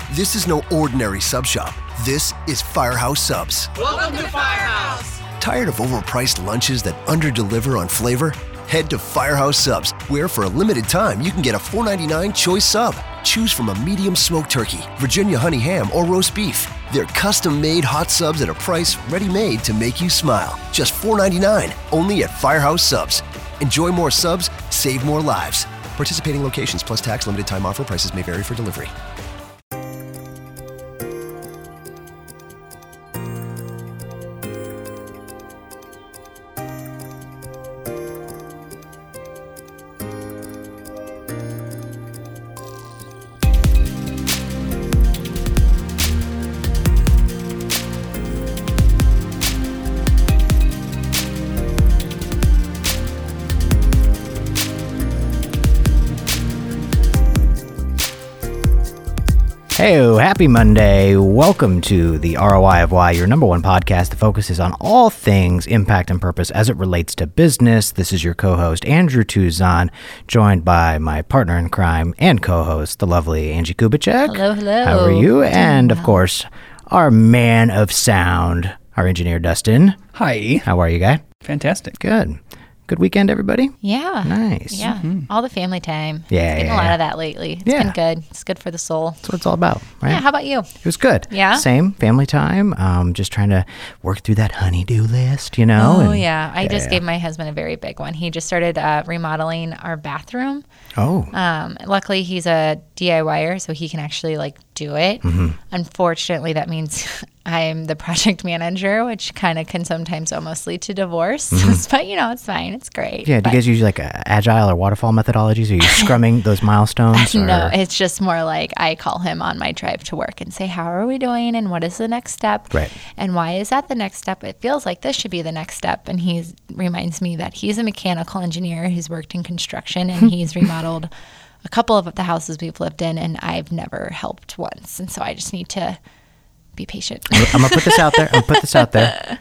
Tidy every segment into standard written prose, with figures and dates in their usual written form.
This is no ordinary sub shop. This is Firehouse Subs. Welcome to Firehouse. Tired of overpriced lunches that underdeliver on flavor? Head to Firehouse Subs, where for a limited time you can get a $4.99 choice sub. Choose from a medium smoked turkey, Virginia honey ham, or roast beef. They're custom-made hot subs at a price ready-made to make you smile. Just $4.99, only at Firehouse Subs. Enjoy more subs, save more lives. Participating locations plus tax, limited time offer. Prices may vary for delivery. Hey, happy Monday. Welcome to the ROI of Why, your number one podcast that focuses on all things impact and purpose as it relates to business. This is your co-host, Andrew Tuzon, joined by my partner in crime and co-host, the lovely Angie Kubicek. Hello, hello. How are you? And, of course, our man of sound, our engineer, Dustin. Hi. How are you, guy? Fantastic. Good. Good weekend, everybody? Yeah. Nice. Yeah. All the family time. Yeah, Getting yeah, a lot yeah. of that lately. It's Yeah. been good. It's good for the soul. That's what it's all about, right? Yeah. How about you? It was good. Yeah? Same family time. Just trying to work through that honey-do list, you know? Oh, and- yeah. I just yeah. gave my husband a very big one. He just started remodeling our bathroom. Oh. Luckily, he's a DIYer, so he can actually do it. Mm-hmm. Unfortunately, that means I'm the project manager, which kind of can sometimes almost lead to divorce. But, it's fine. It's great. Mm-hmm. Yeah, do you guys use agile or waterfall methodologies? Are you scrumming those milestones? Or? No, it's just more like I call him on my drive to work and say, how are we doing? And what is the next step? Right. And why is that the next step? It feels like this should be the next step. And he reminds me that he's a mechanical engineer who's worked in construction and he's remodeled a couple of the houses we've lived in, and I've never helped once. And so I just need to be patient. I'm going to put this out there.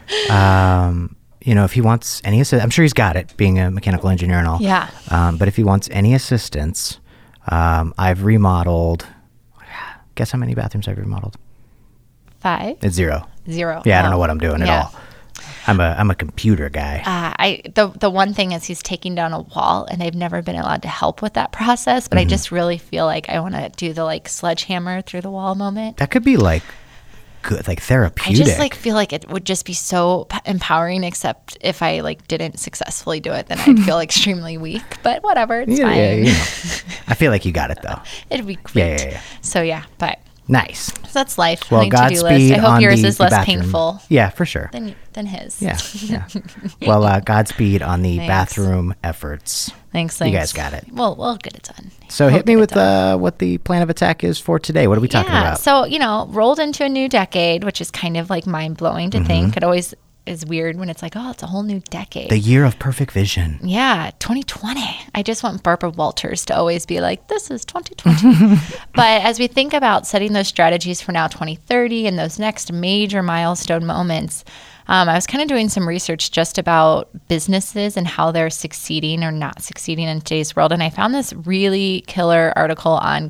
If he wants any assistance, I'm sure he's got it, being a mechanical engineer and all. Yeah. But if he wants any assistance, I've remodeled, guess how many bathrooms I've remodeled? 5? It's 0. 0. Yeah, I don't know what I'm doing at Yeah. all. I'm a computer guy. The one thing is he's taking down a wall, and I've never been allowed to help with that process, but I just really feel like I want to do the sledgehammer through the wall moment. That could be good, I therapeutic. just feel like it would just be so empowering, except if I didn't successfully do it, then I'd feel extremely weak, but whatever, it's fine. I feel like you got it though. It'd be great. Yeah. So yeah, but Nice. so that's life. Well, My to-do list. Godspeed I hope on yours the is less bathroom. painful Yeah, for sure. than his. Yeah. Well, Godspeed on the Thanks. bathroom efforts. Thanks. You guys got it. We'll get it done. So We'll hit me get it with done. what the plan of attack is for today. What are we talking about? So, rolled into a new decade, which is kind of mind blowing to think. It always is weird when it's it's a whole new decade. The year of perfect vision. Yeah, 2020. I just want Barbara Walters to always be like, this is 2020. But as we think about setting those strategies for now 2030 and those next major milestone moments, I was kind of doing some research just about businesses and how they're succeeding or not succeeding in today's world. And I found this really killer article on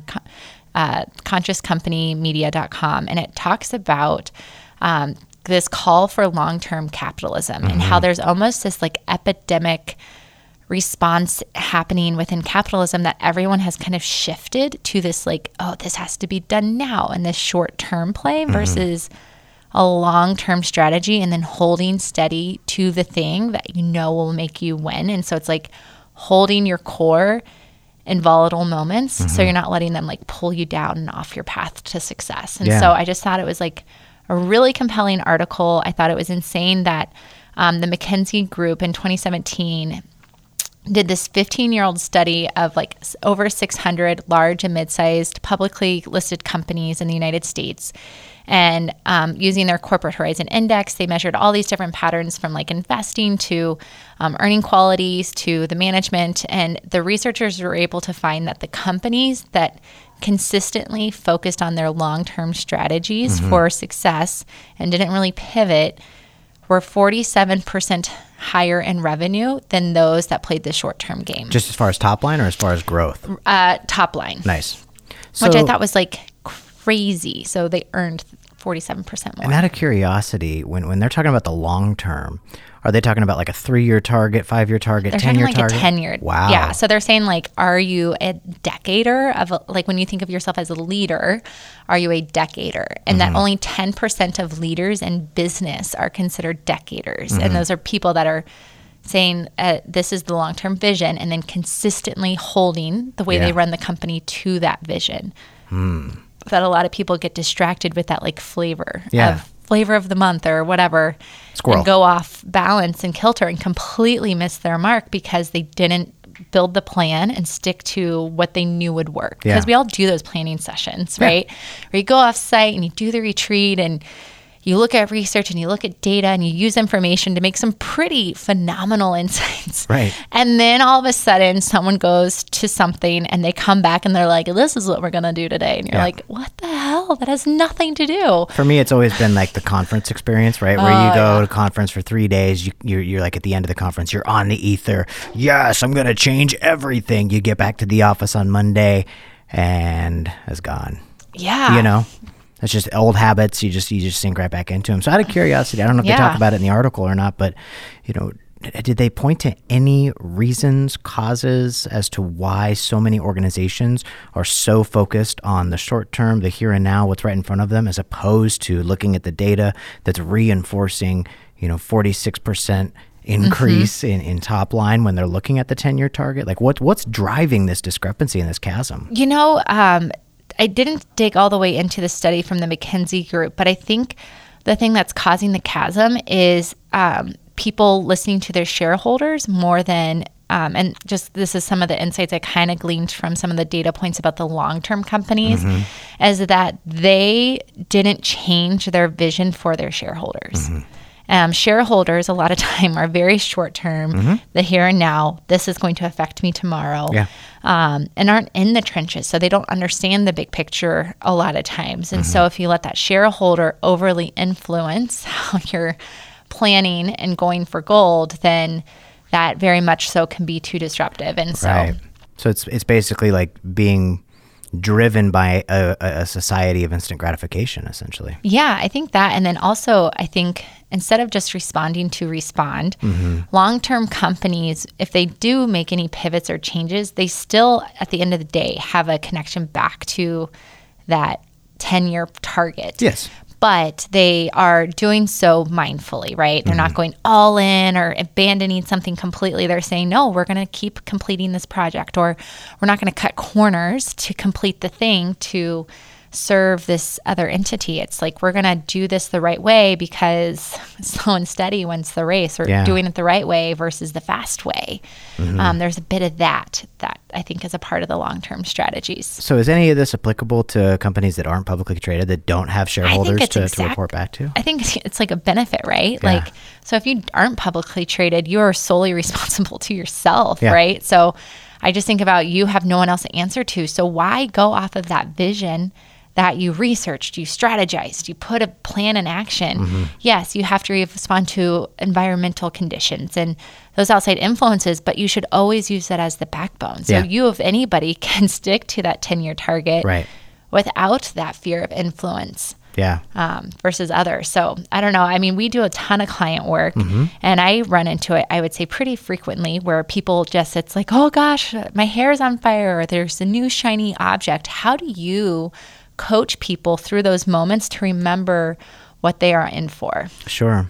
consciouscompanymedia.com. And it talks about this call for long-term capitalism and how there's almost this epidemic response happening within capitalism that everyone has kind of shifted to this this has to be done now, and this short-term play versus a long-term strategy and then holding steady to the thing that will make you win. And so it's holding your core in volatile moments so you're not letting them pull you down and off your path to success. And so I just thought it was a really compelling article. I thought it was insane that the McKinsey Group in 2017 did this 15-year-old study of over 600 large and mid-sized publicly listed companies in the United States. And using their Corporate Horizon Index, they measured all these different patterns from investing to earning qualities to the management. And the researchers were able to find that the companies that consistently focused on their long-term strategies for success and didn't really pivot were 47% higher in revenue than those that played the short-term game. Just as far as top line or as far as growth? Top line. Nice. Which I thought was crazy. So they earned 47% more. And out of curiosity, when they're talking about the long term, are they talking about like a 3-year target, 5-year target, 10-year target? They're talking like a 10-year. Wow. Yeah. So they're saying like, are you a decader like when you think of yourself as a leader, are you a decader? And that only 10% of leaders in business are considered decaders. And those are people that are saying this is the long-term vision and then consistently holding the way they run the company to that vision. That a lot of people get distracted with that like flavor of the month or whatever. Squirrel. And go off balance and kilter and completely miss their mark because they didn't build the plan and stick to what they knew would work. Because we all do those planning sessions, right? Where you go off site and you do the retreat and you look at research and you look at data and you use information to make some pretty phenomenal insights. Right. And then all of a sudden someone goes to something and they come back and they're like, this is what we're going to do today. And you're like, what the hell? That has nothing to do. For me, it's always been like the conference experience, right? Where you go to conference for 3 days, you're like at the end of the conference, you're on the ether. Yes, I'm going to change everything. You get back to the office on Monday and it's gone. Yeah. You know? It's just old habits. You just sink right back into them. So out of curiosity, I don't know if they talk about it in the article or not, but did they point to any reasons, causes as to why so many organizations are so focused on the short term, the here and now, what's right in front of them, as opposed to looking at the data that's reinforcing, 46% increase in top line when they're looking at the 10-year target? Like what's driving this discrepancy and this chasm? I didn't dig all the way into the study from the McKinsey group, but I think the thing that's causing the chasm is people listening to their shareholders more than, and just this is some of the insights I kind of gleaned from some of the data points about the long-term companies, is that they didn't change their vision for their shareholders. Shareholders a lot of time are very short term, the here and now, this is going to affect me tomorrow, and aren't in the trenches. So they don't understand the big picture a lot of times. And so if you let that shareholder overly influence how you're planning and going for gold, then that very much so can be too disruptive. And so, so it's basically like being driven by a society of instant gratification, essentially. Yeah, I think that. And then also, I think instead of just responding to respond, long-term companies, if they do make any pivots or changes, they still, at the end of the day, have a connection back to that 10-year target. Yes. But they are doing so mindfully, right? They're not going all in or abandoning something completely. They're saying, no, we're going to keep completing this project, or we're not going to cut corners to complete the thing to serve this other entity. It's like, we're going to do this the right way because slow and steady wins the race, or doing it the right way versus the fast way. There's a bit of that I think is a part of the long-term strategies. So is any of this applicable to companies that aren't publicly traded, that don't have shareholders to report back to? I think it's like a benefit, right? Yeah. Like, so if you aren't publicly traded, you are solely responsible to yourself, right? So I just think about, you have no one else to answer to. So why go off of that vision that you researched, you strategized, you put a plan in action? Yes, you have to respond to environmental conditions and those outside influences, but you should always use that as the backbone. So you, if anybody, can stick to that 10-year target without that fear of influence versus others. So I don't know. I mean, we do a ton of client work and I run into it, I would say, pretty frequently, where people just, it's like, oh gosh, my hair's on fire, or there's a new shiny object. How do you coach people through those moments to remember what they are in for? Sure.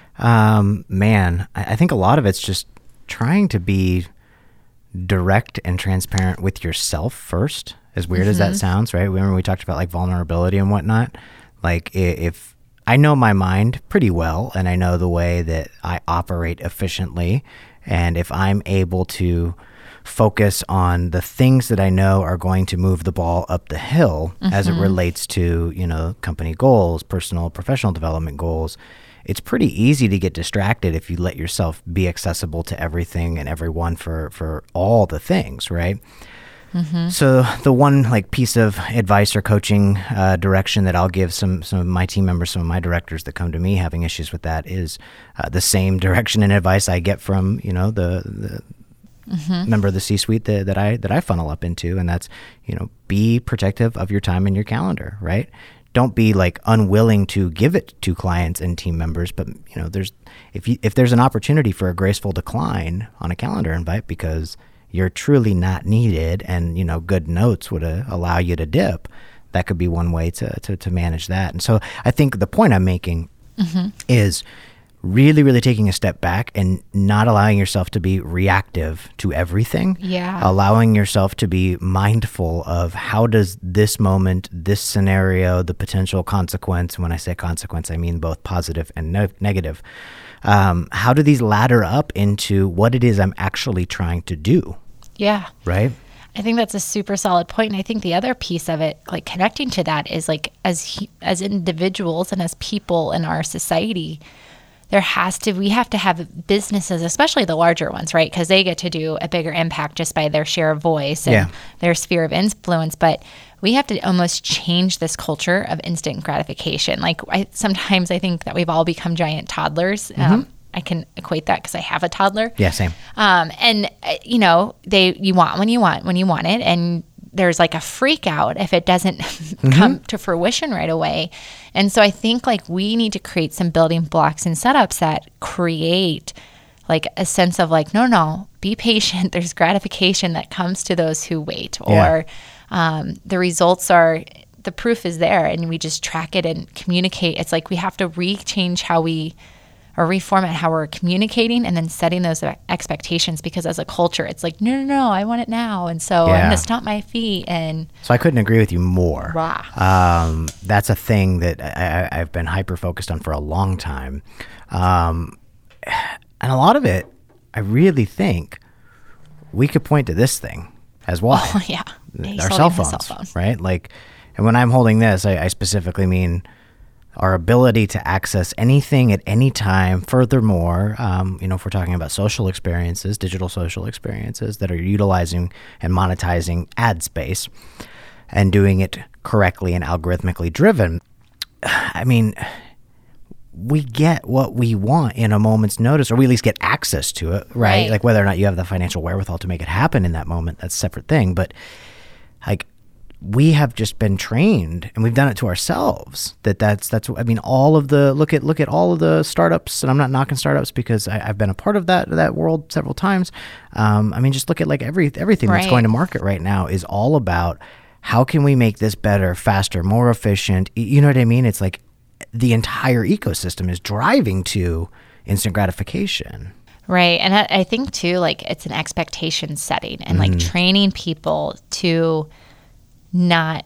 Man, I think a lot of it's just trying to be direct and transparent with yourself first, as weird as that sounds, right? Remember we talked about like vulnerability and whatnot. Like, if I know my mind pretty well and I know the way that I operate efficiently, and if I'm able to focus on the things that I know are going to move the ball up the hill as it relates to, company goals, personal, professional development goals, it's pretty easy to get distracted if you let yourself be accessible to everything and everyone for all the things, right? So the one piece of advice or coaching direction that I'll give some of my team members, some of my directors that come to me having issues with that, is the same direction and advice I get from, the member of the C-suite that I funnel up into, and that's, be protective of your time and your calendar, right? Don't be like unwilling to give it to clients and team members, but if there's an opportunity for a graceful decline on a calendar invite because you're truly not needed, and good notes would allow you to dip, that could be one way to manage that. And so I think the point I'm making is really, really taking a step back and not allowing yourself to be reactive to everything. Yeah. Allowing yourself to be mindful of how does this moment, this scenario, the potential consequence, when I say consequence, I mean both positive and negative. How do these ladder up into what it is I'm actually trying to do? Yeah. Right? I think that's a super solid point. And I think the other piece of it, like connecting to that, is like as individuals and as people in our society, we have to have businesses, especially the larger ones, right? Because they get to do a bigger impact just by their share of voice and their sphere of influence. But we have to almost change this culture of instant gratification. Like sometimes I think that we've all become giant toddlers. I can equate that because I have a toddler. Yeah, same. And you want when you want it, and there's like a freak out if it doesn't come to fruition right away. And so I think like we need to create some building blocks and setups that create like a sense of like, no, be patient. There's gratification that comes to those who wait, or the results are, the proof is there, and we just track it and communicate. It's like we have to rechange how we, or reformat how we're communicating, and then setting those expectations, because as a culture, it's like, no, I want it now. And so I'm going to stomp my feet. And so I couldn't agree with you more. Wow. That's a thing that I've been hyper-focused on for a long time. And a lot of it, I really think we could point to this thing as well. Oh, yeah. Our cell phones, right? Like, and when I'm holding this, I specifically mean our ability to access anything at any time. Furthermore, if we're talking about social experiences, digital social experiences that are utilizing and monetizing ad space and doing it correctly and algorithmically driven, I mean, we get what we want in a moment's notice, or we at least get access to it, right? Like whether or not you have the financial wherewithal to make it happen in that moment, that's a separate thing. But like, we have just been trained, and we've done it to ourselves. That's I mean, all of the look at all of the startups, and I'm not knocking startups because I've been a part of that world several times. I mean, just look at like everything that's going to market right now is all about how can we make this better, faster, more efficient. You know what I mean? It's like the entire ecosystem is driving to instant gratification. Right. And I think too, like it's an expectation setting and like training people to not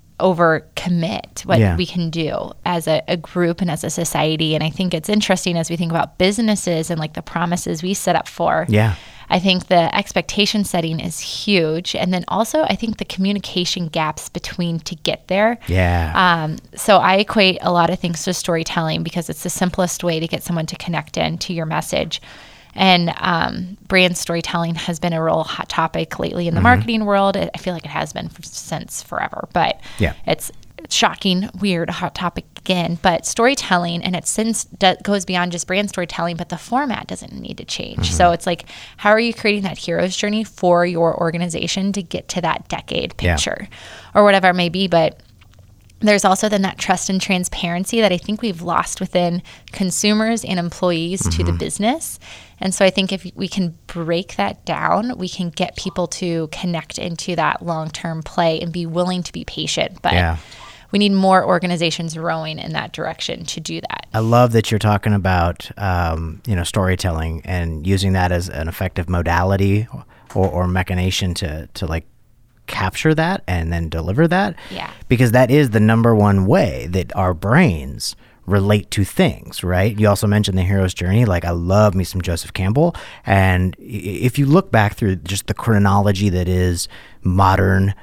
overcommit what we can do as a group and as a society. And I think it's interesting as we think about businesses and like the promises we set up for. Yeah. I think the expectation setting is huge. And then also I think the communication gaps between to get there. Yeah. So I equate a lot of things to storytelling because it's the simplest way to get someone to connect in to your message. And brand storytelling has been a real hot topic lately in the marketing world. I feel like it has been since forever, but it's shocking, weird, hot topic again. But storytelling, and it since goes beyond just brand storytelling, but the format doesn't need to change. So it's like, how are you creating that hero's journey for your organization to get to that decade picture or whatever it may be? But there's also then that trust and transparency that I think we've lost within consumers and employees to the business. And so I think if we can break that down, we can get people to connect into that long-term play and be willing to be patient. But we need more organizations rowing in that direction to do that. I love that you're talking about, storytelling and using that as an effective modality or machination to like capture that and then deliver that. Yeah. Because that is the number one way that our brains relate to things, right? You also mentioned the hero's journey. Like, I love me some Joseph Campbell. And if you look back through just the chronology that is modern,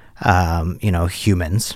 humans,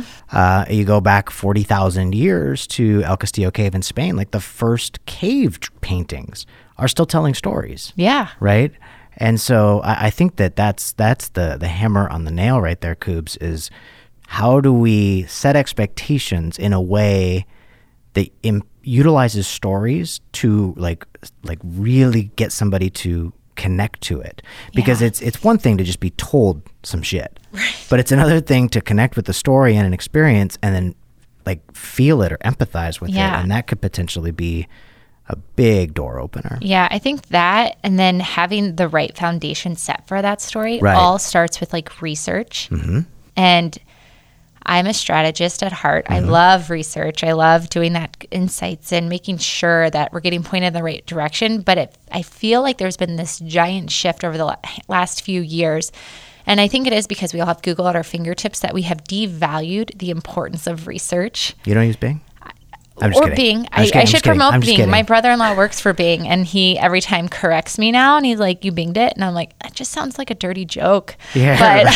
you go back 40,000 years to El Castillo Cave in Spain, like the first cave paintings are still telling stories. Yeah. Right? And so I think that's the hammer on the nail right there, Koobs, is how do we set expectations in a way that utilizes stories to like really get somebody to connect to it, because it's one thing to just be told some shit, right, but it's another thing to connect with the story and an experience and then like feel it or empathize with it. And that could potentially be a big door opener. Yeah, I think that, and then having the right foundation set for that story all starts with like research. And I'm a strategist at heart. I love research. I love doing that insights and making sure that we're getting pointed in the right direction. But I feel like there's been this giant shift over the last few years. And I think it is because we all have Google at our fingertips that we have devalued the importance of research. You don't use Bing? I'm just or kidding. Bing. I should promote Bing. My brother-in-law works for Bing, and he every time corrects me now, and he's like, "You Binged it?" And I'm like, "That just sounds like a dirty joke." Yeah.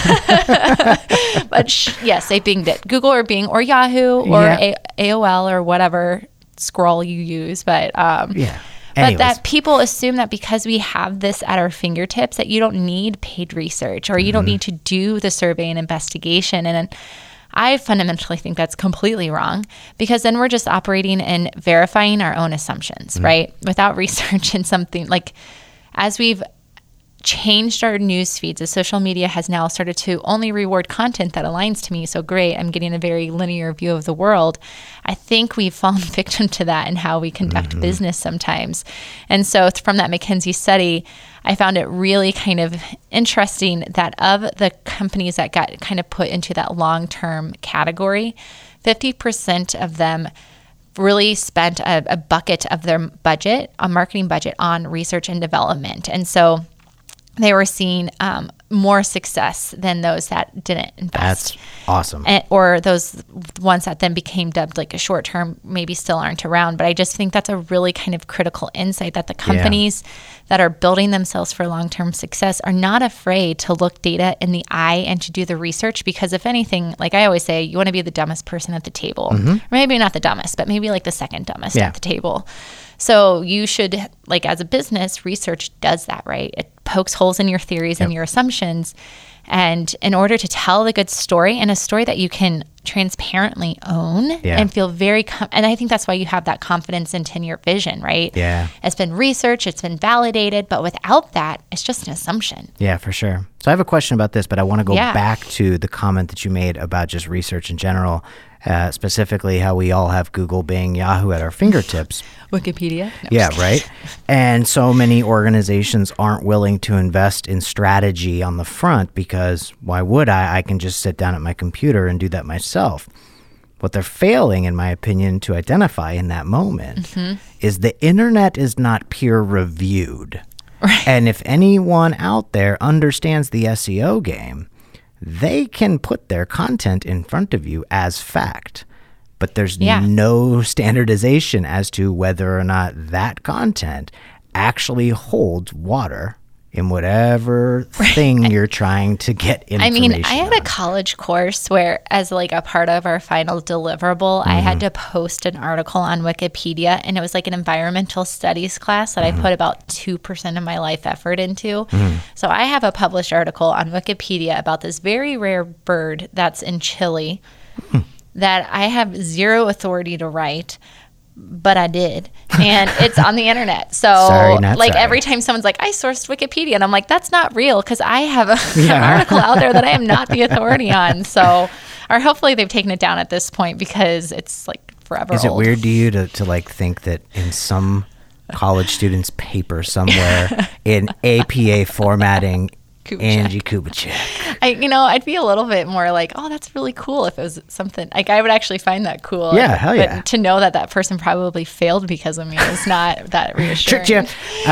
But yes, I Binged it. Google or Bing or Yahoo or AOL or whatever scroll you use. But But that people assume that because we have this at our fingertips that you don't need paid research or you don't need to do the survey and investigation. And I fundamentally think that's completely wrong, because then we're just operating and verifying our own assumptions, right? Without research in something like, as we've changed our news feeds, as social media has now started to only reward content that aligns to me. So great, I'm getting a very linear view of the world. I think we've fallen victim to that in how we conduct business sometimes. And so from that McKinsey study, I found it really kind of interesting that of the companies that got kind of put into that long-term category, 50% of them really spent a bucket of their budget, a marketing budget, on research and development. And so they were seeing more success than those that didn't invest. That's awesome. Or those ones that then became dubbed like a short term, maybe still aren't around. But I just think that's a really kind of critical insight, that the companies that are building themselves for long-term success are not afraid to look data in the eye and to do the research, because if anything, like I always say, you want to be the dumbest person at the table. Or maybe not the dumbest, but maybe like the second dumbest at the table. So you should, like as a business, research does that, right? It pokes holes in your theories and your assumptions. And in order to tell the good story, and a story that you can transparently own and feel very, and I think that's why you have that confidence in 10-year vision, right? Yeah. It's been researched, it's been validated, but without that, it's just an assumption. Yeah, for sure. So I have a question about this, but I want to go back to the comment that you made about just research in general, specifically how we all have Google, Bing, Yahoo at our fingertips. Wikipedia? No, yeah, right. And so many organizations aren't willing to invest in strategy on the front because why would I? I can just sit down at my computer and do that myself. What they're failing, in my opinion, to identify in that moment is the internet is not peer reviewed. Right. And if anyone out there understands the SEO game, they can put their content in front of you as fact. But there's no standardization as to whether or not that content actually holds water in whatever thing you're trying to get information I had a college course where, as like a part of our final deliverable, I had to post an article on Wikipedia, and it was like an environmental studies class that I put about 2% of my life effort into. So I have a published article on Wikipedia about this very rare bird that's in Chile that I have zero authority to write, but I did. And it's on the internet. So every time someone's like, I sourced Wikipedia, and I'm like, that's not real, because I have an article out there that I am not the authority on. So, or hopefully they've taken it down at this point, because it's like forever old. Is it weird to you to like think that in some college student's paper somewhere in APA formatting, Angie Kubitschek? I'd be a little bit more like, oh, that's really cool if it was something like I would actually find that cool. Yeah, hell yeah. But to know that person probably failed because of me is not that reassuring. Tricked you.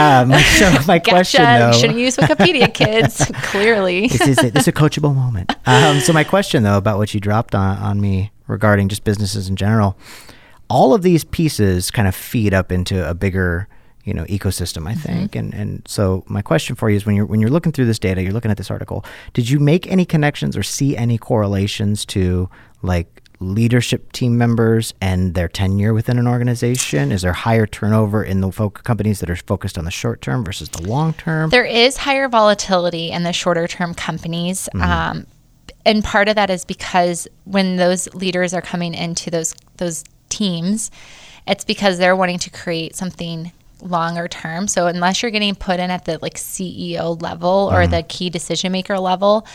My question though, you shouldn't use Wikipedia, kids. Clearly, this is a coachable moment. So my question though about what you dropped on me regarding just businesses in general, all of these pieces kind of feed up into a bigger ecosystem, I think. And so my question for you is, when you're looking through this data, you're looking at this article, did you make any connections or see any correlations to like leadership team members and their tenure within an organization? Is there higher turnover in the companies that are focused on the short term versus the long term? There is higher volatility in the shorter term companies. And part of that is because when those leaders are coming into those teams, it's because they're wanting to create something longer term. So unless you're getting put in at the like CEO level or the key decision maker level,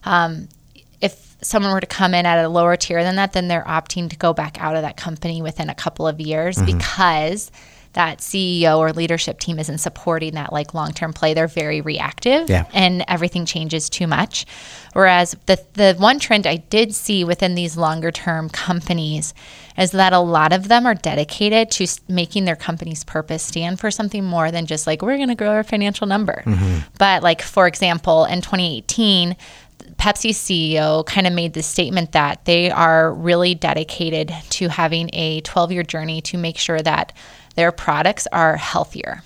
if someone were to come in at a lower tier than that, then they're opting to go back out of that company within a couple of years because that CEO or leadership team isn't supporting that like long-term play. They're very reactive and everything changes too much. Whereas the one trend I did see within these longer-term companies is that a lot of them are dedicated to making their company's purpose stand for something more than just like, we're going to grow our financial number. But like, for example, in 2018, Pepsi's CEO kind of made this statement that they are really dedicated to having a 12-year journey to make sure that their products are healthier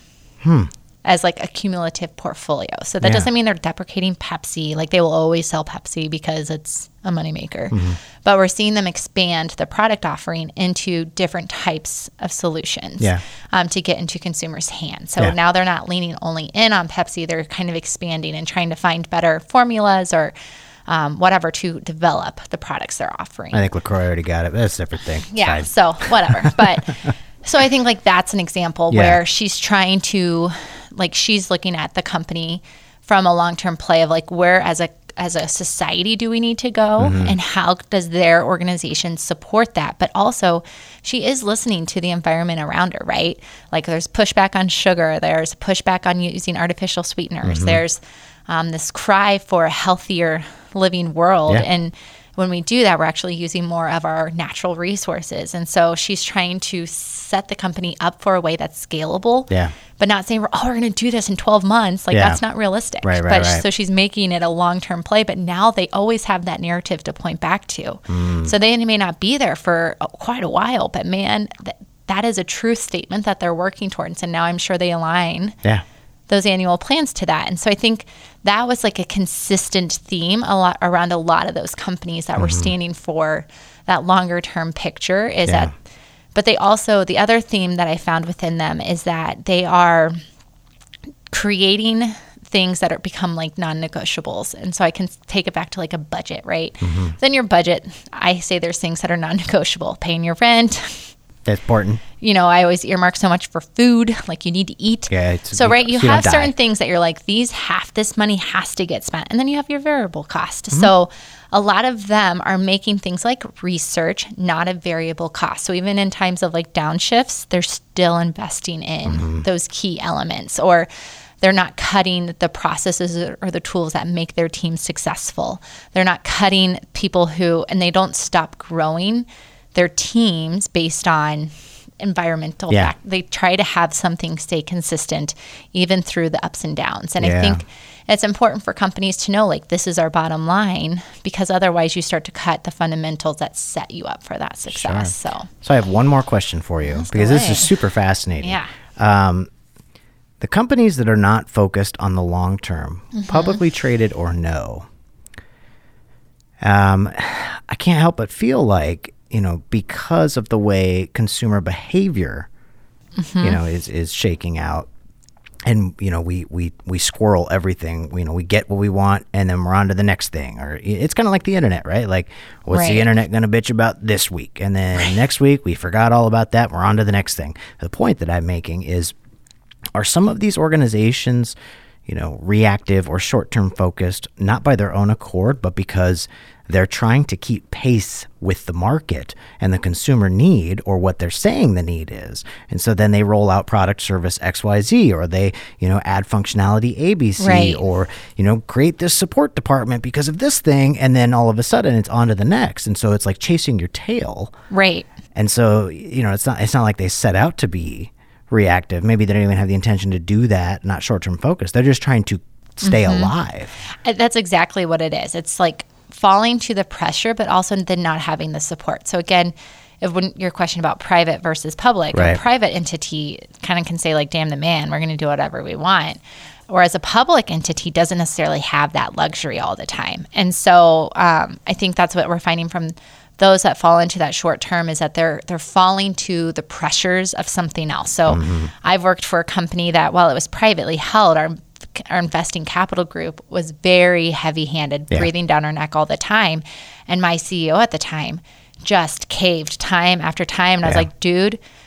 as like a cumulative portfolio. So that doesn't mean they're deprecating Pepsi. Like they will always sell Pepsi because it's a moneymaker. But we're seeing them expand the product offering into different types of solutions to get into consumers' hands. So now they're not leaning only in on Pepsi. They're kind of expanding and trying to find better formulas or whatever to develop the products they're offering. I think LaCroix already got it. That's a different thing. Yeah, so whatever. But so I think like that's an example where she's trying to, like she's looking at the company from a long-term play of like where as a society do we need to go and how does their organization support that? But also she is listening to the environment around her, right? Like there's pushback on sugar. There's pushback on using artificial sweeteners. There's this cry for a healthier living world. And when we do that, we're actually using more of our natural resources. And so she's trying to set the company up for a way that's scalable, but not saying, we're going to do this in 12 months. Like that's not realistic. Right. So she's making it a long-term play, but now they always have that narrative to point back to. So they may not be there for quite a while, but man, that is a truth statement that they're working towards. And now I'm sure they align those annual plans to that. And so I think that was like a consistent theme around a lot of those companies that were standing for that longer term picture is that, but they also, the other theme that I found within them is that they are creating things that are become like non-negotiables. And so I can take it back to like a budget, right? Then your budget, I say there's things that are non-negotiable, paying your rent. That's important. You know, I always earmark so much for food, like you need to eat. So you have certain things that you're like, this money has to get spent. And then you have your variable cost. So a lot of them are making things like research not a variable cost. So even in times of like downshifts, they're still investing in those key elements, or they're not cutting the processes or the tools that make their team successful. They're not cutting people and they don't stop growing their teams based on environmental fact. They try to have something stay consistent even through the ups and downs. And I think it's important for companies to know, like, this is our bottom line, because otherwise you start to cut the fundamentals that set you up for that success. So I have one more question for you, because this is super fascinating. The companies that are not focused on the long term, publicly traded or no, I can't help but feel like, you know, because of the way consumer behavior, you know, is shaking out, and, you know, we squirrel everything, you know, we get what we want and then we're on to the next thing. Or it's kind of like the internet, right? Like, what's the internet going to bitch about this week? And then next week we forgot all about that. We're on to the next thing. The point that I'm making is, are some of these organizations, you know, reactive or short-term focused, not by their own accord, but because they're trying to keep pace with the market and the consumer need, or what they're saying the need is. And so then they roll out product service XYZ, or they, you know, add functionality ABC, or, you know, create this support department because of this thing. And then all of a sudden it's on to the next. And so it's like chasing your tail. Right. And so, you know, it's not like they set out to be reactive. Maybe they don't even have the intention to do that, not short-term focus. They're just trying to stay alive. That's exactly what it is. It's like falling to the pressure, but also then not having the support. So again, when your question about private versus public, a private entity kind of can say like, damn the man, we're going to do whatever we want. Whereas a public entity doesn't necessarily have that luxury all the time. And so I think that's what we're finding from those that fall into that short term, is that they're falling to the pressures of something else. So I've worked for a company that, while it was privately held, our investing capital group was very heavy-handed, breathing down our neck all the time. And my CEO at the time just caved time after time. And I was like, dude,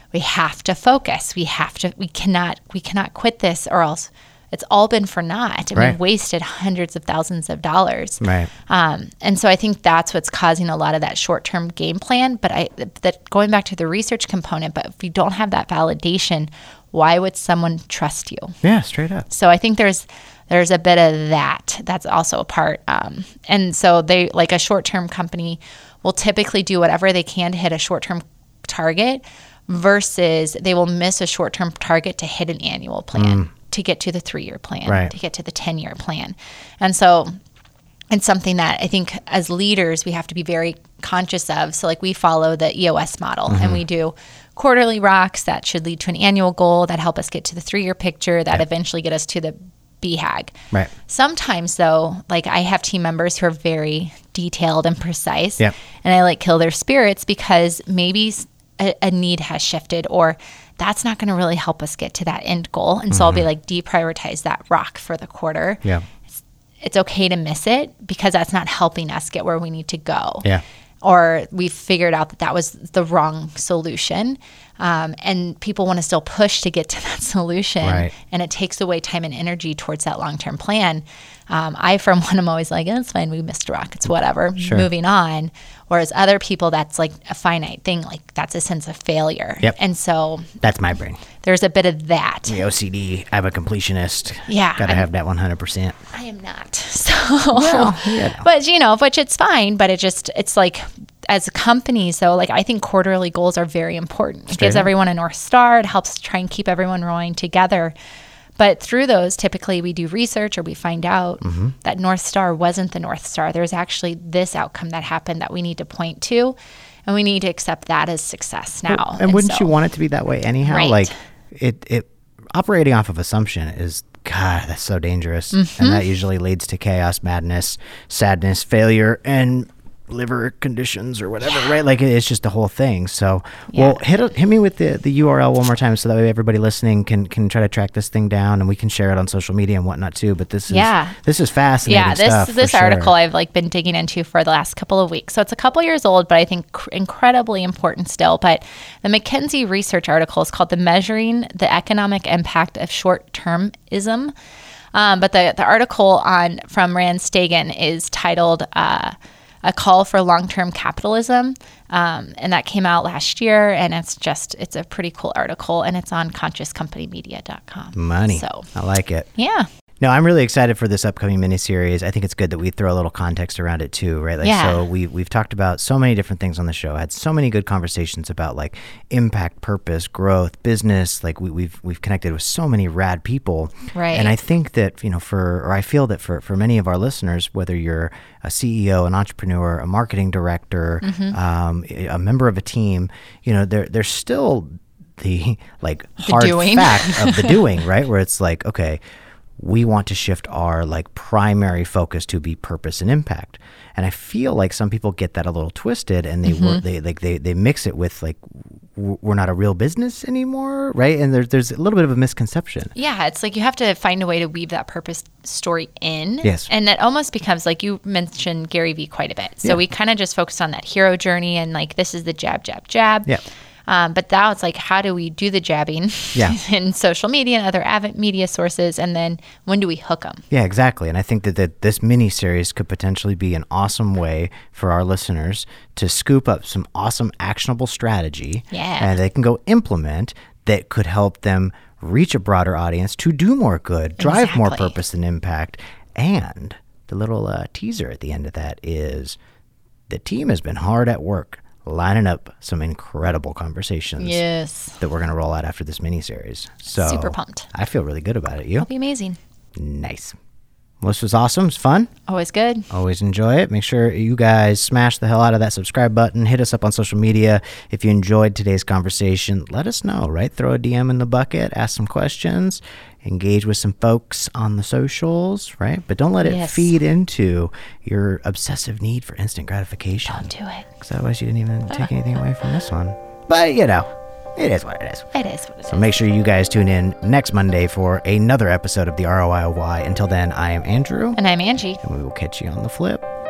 we have to focus. We cannot quit this, or else it's all been for naught. And we've wasted hundreds of thousands of dollars. Right. And so I think that's what's causing a lot of that short-term game plan. But that going back to the research component, but if you don't have that validation, why would someone trust you? Yeah, straight up. So I think there's a bit of that. That's also a part. And so they, like a short-term company, will typically do whatever they can to hit a short-term target versus they will miss a short-term target to hit an annual plan, to get to the 3-year plan, to get to the 10-year plan. And so it's something that I think as leaders, we have to be very conscious of. So like we follow the EOS model and we do quarterly rocks that should lead to an annual goal that help us get to the 3-year picture that eventually get us to the BHAG. Right. Sometimes though, like I have team members who are very detailed and precise Yep. and I like kill their spirits because maybe a need has shifted, or that's not going to really help us get to that end goal. And so I'll be like, deprioritize that rock for the quarter. Yeah. It's okay to miss it because that's not helping us get where we need to go. Yeah. Or we've figured out that was the wrong solution. And people want to still push to get to that solution. Right. And it takes away time and energy towards that long-term plan. I, for one, am always like, it's fine, we missed a rock, it's whatever, moving on. Whereas other people, that's like a finite thing, like that's a sense of failure. Yep. And so that's my brain. there's a bit of that. The OCD, I'm a completionist. Yeah. Got to have that 100%. I am not. So, but which it's fine, but it's like, as companies though, like I think quarterly goals are very important. It gives everyone a North Star. It helps try and keep everyone rowing together. But through those, typically we do research or we find out that North Star wasn't the North Star. There's actually this outcome that happened that we need to point to, and we need to accept that as success now. Well, and wouldn't you want it to be that way anyhow? Right. Like it operating off of assumption is, God, that's so dangerous. And that usually leads to chaos, madness, sadness, failure, and liver conditions or whatever, right? Like it's just the whole thing. So, well, hit me with the URL one more time so that way everybody listening can try to track this thing down, and we can share it on social media and whatnot too. But this is fascinating stuff. This article I've like been digging into for the last couple of weeks. So it's a couple years old, but I think incredibly important still. But the McKinsey research article is called Measuring the Economic Impact of Short-Termism. But the article from Rand Stagen is titled A Call for Long-Term Capitalism, and that came out last year, and it's a pretty cool article, and it's on consciouscompanymedia.com. Money. So I like it. Yeah. No, I'm really excited for this upcoming miniseries. I think it's good that we throw a little context around it too, right? So we've talked about so many different things on the show. Had so many good conversations about like impact, purpose, growth, business. Like we've connected with so many rad people, right? And I think that I feel that for many of our listeners, whether you're a CEO, an entrepreneur, a marketing director, a member of a team, there's still the hard fact of the doing, right? Where it's like, okay, we want to shift our primary focus to be purpose and impact. And I feel like some people get that a little twisted, and they mix it with we're not a real business anymore, right? And there's a little bit of a misconception. Yeah, it's like you have to find a way to weave that purpose story in. Yes. And it almost becomes like you mentioned Gary Vee quite a bit. So we kind of just focused on that hero journey and this is the jab, jab, jab. Yeah. But now it's like, how do we do the jabbing in social media and other avid media sources? And then when do we hook them? Yeah, exactly. And I think that this mini series could potentially be an awesome way for our listeners to scoop up some awesome actionable strategy and they can go implement that could help them reach a broader audience to do more good, drive more purpose and impact. And the little teaser at the end of that is the team has been hard at work lining up some incredible conversations that we're going to roll out after this miniseries. So super pumped. I feel really good about it. You? It'll be amazing. Nice. Well, this was awesome. It's fun. Always good. Always enjoy it. Make sure you guys smash the hell out of that subscribe button. Hit us up on social media. If you enjoyed today's conversation, let us know, right? Throw a DM in the bucket, ask some questions, engage with some folks on the socials, right? But don't let it feed into your obsessive need for instant gratification. Don't do it. Because otherwise you didn't even take anything away from this one. But, it is what it is. It is what it is. So make sure you guys tune in next Monday for another episode of the ROI of Why. Until then, I am Andrew. And I'm Angie. And we will catch you on the flip.